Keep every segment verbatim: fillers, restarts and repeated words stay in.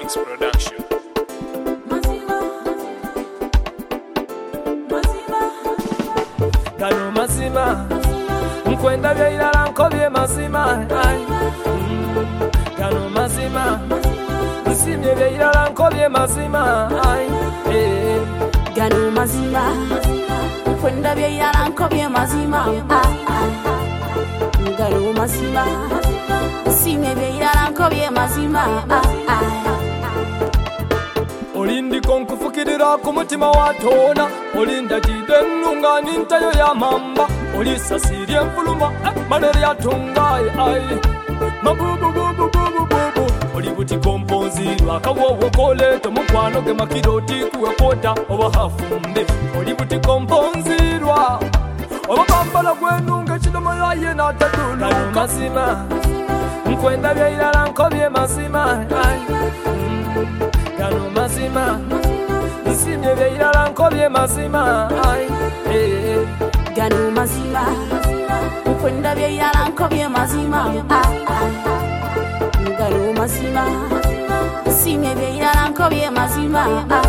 Mix Production. Gano mazima Mkwenda bya ilala nkobye mazima Gano mazima Nsimye bya ilala nkobye mazima Gano mazima Mkwenda bya ilala nkobye mazima Gano mazima Nsimye bya ilala nkobye mazima Olindi konkufukirira ku mutima watona Olinda jidennunga nintayo ya mamba Olisasirye mfuluma manere ya tungaye ai Mabubu bubu bubu bubu Oli buti komponzi Wakawowo kole Tomukwano ke makidoti kuwe kota Owa hafumbe Oli buti komponzi Rwa Owa bambala kwenunga chidomala ye na tadulu Gano mazima Mkwenda bya ilala nkobye mazima Gano mazima Nsimye bya ilala nkobye mazima Gano mazima Mkwenda bya ilala nkobye mazima Gano mazima Nsimye bya ilala nkobye mazima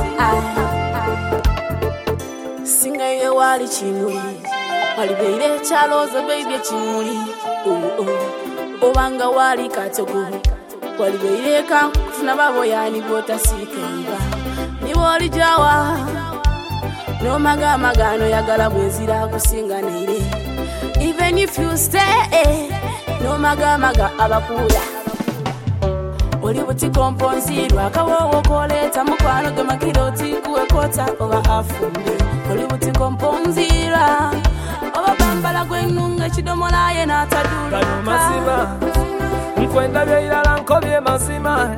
Singa ye wali chimuli Wali beire chaloza baby chimuli Obanga wali katogo Wali beire ka kufuna babo yani bota sikaiba Nibo oli jawa No maga magano yagala bwezira kusinga neire Even if you stay No maga maga abakula Oli buti komponzi Wakawowo koleta mukwano ge makidoti kuwe kota oba afumbe Oli buti komponzi Oba bambala gwenunga chidomola ye na tadulu Gano mazima Mkwenda bya ilala nkobye mazima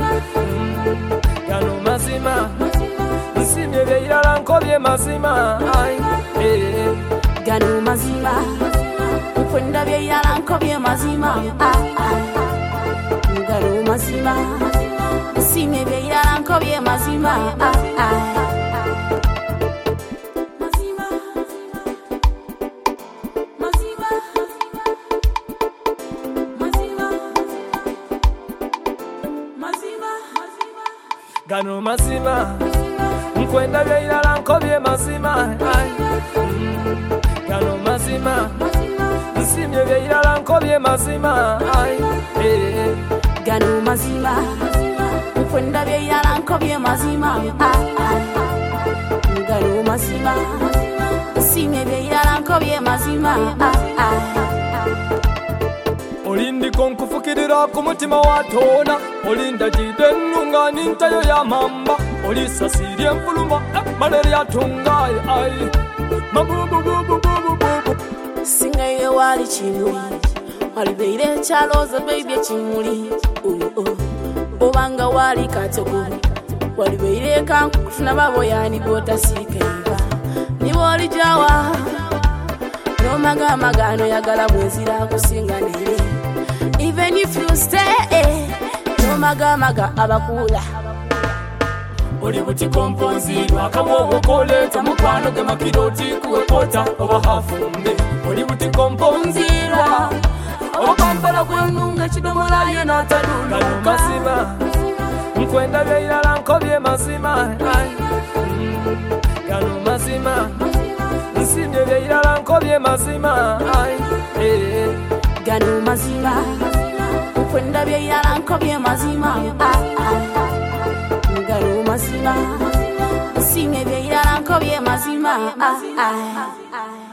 Gano mazima Nsimye bya ilala nkobye mazima Gano mazima Mkwenda bya ilala nkobye mazima Gano mazima Nsimye bya ilala nkobye mazima Gano mazima Mkwenda bya ilala nkobye mazima Gano mazima Nsimye bya ilala nkobye mazima Gano mazima Mkwenda bya ilala nkobye mazima Gano mazima Nsimye bya ilala nkobye mazima Olindi konkufukirira ku mutima watona Olinda jidennunga nintayo ya mamba Olisasirye mfuluma manere ya tungaye ai Mabubu bubu bubu bubu Singa ye wali chimuli Wali beire chaloza baby chimuli Obanga wali katogo Wali beire ka kufuna babo yani bota sikaiba Nibo oli jawa No maga magano yagala bwezira kusinga neire Even if you stay No maga maga abakula Oli buti komponzi Wakawowo koleta mukwano ge makidoti kuwe kota oba hafumbe Oli buti komponzi Oba bambala kwenunga chidomola ye na tadulu Gano mazima Mkwenda bya ilala nkobye mazima Gano mazima Nsimye bya ilala nkobye mazima Gano mazima Mkwenda bya ilala nkobye mazima Gano mazima Nsimye bya ilala nkobye mazima